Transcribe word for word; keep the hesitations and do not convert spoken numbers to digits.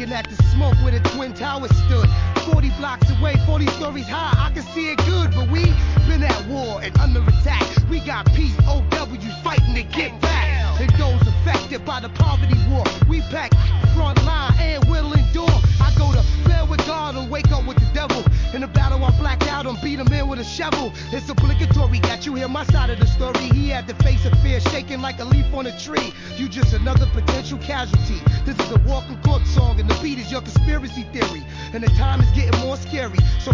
looking at the smoke where the Twin Towers stood. forty blocks away, forty stories high, I can see it good, but we been at war and under attack. We got P O Ws fighting to get back. And those affected by the poverty war, we pack front line and will endure. I go to bed with God and wake up with the devil. In the battle I black out and beat him in with a shovel. It's obligatory that you hear my side of the story. He had the face of fear shaking like a leaf on a tree. You just another potential casualty. This is a walking corpse song and the beat is your conspiracy theory. And the time is getting more scary. So